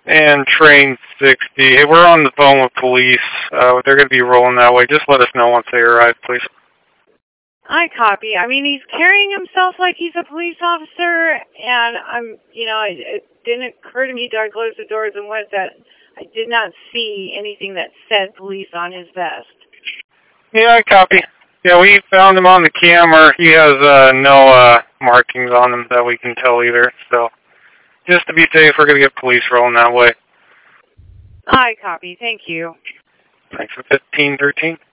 and train 60. Hey, we're on the phone with police. They're going to be rolling that way. Just let us know once they arrive, please. I copy. I mean, he's carrying himself like he's a police officer, and it didn't occur to me till I closed the doors and was that I did not see anything that said police on his vest. Yeah, I copy. Yeah, we found him on the camera. He has no markings on him that we can tell either. So, just to be safe, we're going to get police rolling that way. I copy. Thank you. Thanks for 1513.